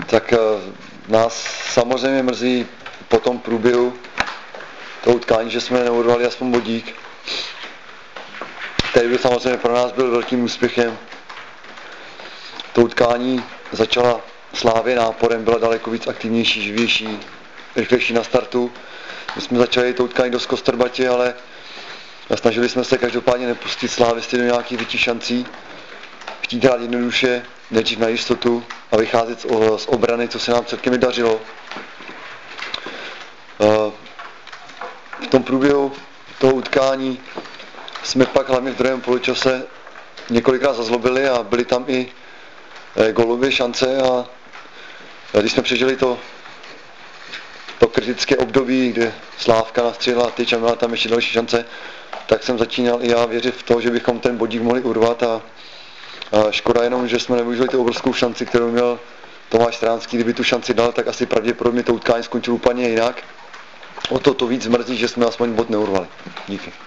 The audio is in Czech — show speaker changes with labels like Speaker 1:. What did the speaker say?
Speaker 1: Tak nás samozřejmě mrzí po tom průběhu toho utkání, že jsme neurvali aspoň bodík. Který by samozřejmě pro nás byl velkým úspěchem. To utkání začala Slávě náporem, byla daleko víc aktivnější, živější, rychlejší na startu. My jsme začali to utkání dost kostrbatě, ale snažili jsme se každopádně nepustit Slávisty do nějakých větších šancí. Chtít hrát jednoduše, nejdřív na jistotu a vycházet z obrany, co se nám celkem i dařilo. V tom průběhu toho utkání jsme pak hlavně v druhém poločase několikrát zazlobili a byly tam i gólové šance a když jsme přežili to kritické období, kde Slávka nastřelila tyč a měla tam ještě další šance, tak jsem začínal i já věřit v to, že bychom ten bodík mohli urvat a škoda jenom, že jsme nevyužili tu obrovskou šanci, kterou měl Tomáš Stránský. Kdyby tu šanci dal, tak asi pravděpodobně to utkání skončilo úplně jinak. O to víc mrzí, že jsme aspoň bod neurvali. Díky.